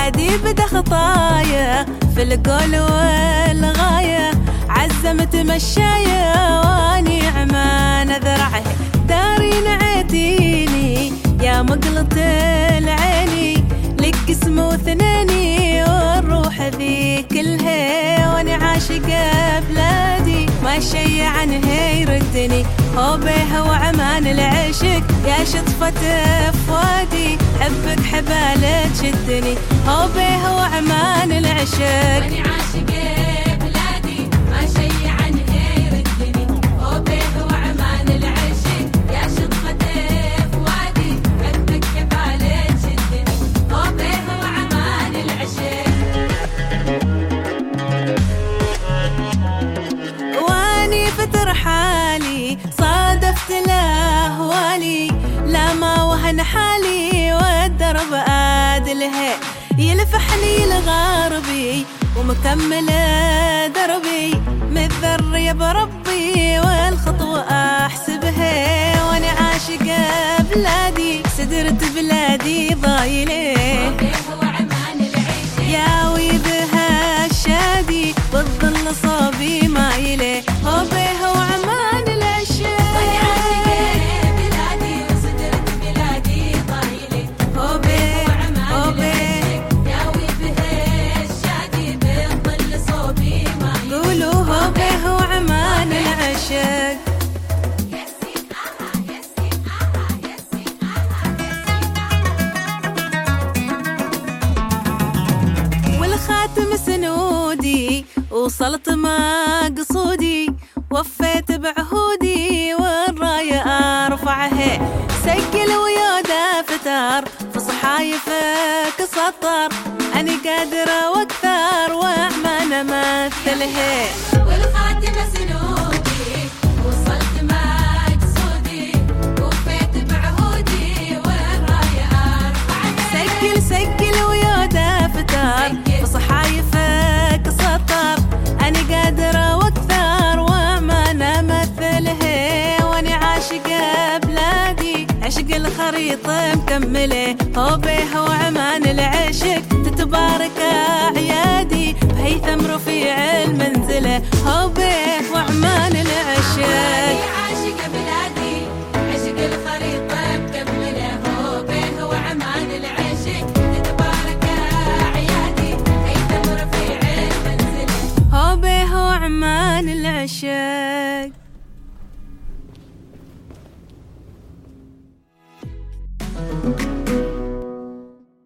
بلادي بدا خطايا في القول والغاية، عزمت مشايا واني عمان ذرعه، داري نعديني يا مقلة العيني، لك اسم وثنيني والروح ذي كلها، واني عاشقة بلادي ما شي عنها يردني، هو بيها وعمان العشق يا شطفة فؤادي، حبك حبالة تشدني، هو بيها وعمان العشق واني عاشقة بلادي ما شي عنها يردني، هو بيها وعمان العشق يا شطفة فؤادي، حبك حبالة تشدني، هو بيها وعمان العشق. واني فتر حالي صادفت الاهوالي، لا ما وهن حالي والدرب ادلها، يلفحني لغاربي ومكمل دربي، متذرية بربي والخطوة احسبها، وانا عاشقة بلادي سدرت بلادي ضايله، يا ويبها الشادي بالظل صوبي مايله، هو بيها وعمان العشق واني عاشقة بلادي وصدرت بلادي ضايله، هو بيها وعمان العشق يا ويبها الشادي بالظل صوبي مايله، قولوا هو بيها وعمان العشق. والخاتم سنودي وصلت ما قصودي، وفيت بعهودي والراية ارفعها، سجل ويا فتار في صحايفك سطر، اني قادرة واكثر وعمان امثلها، والخاتم سنودي وصلت ما قصودي، وفيت بعهودي والراية ارفعها، سجل ويا فتار في صحايفك سطر، اني قادرة واكثر وعمان امثلها، واني عاشقة بلادي عشق الخريطة مكملة، هو بيها وعمان العشق تتبارك اعيادي، بهيثم رفيع المنزلة، هو بيه وعمان العشق. واني عاشقة بلادي عشق الخريطة مكملة، هو بيه وعمان العشق تتبارك أعيادي، هيثم رفيع المنزلة، هو بيه وعمان العشق.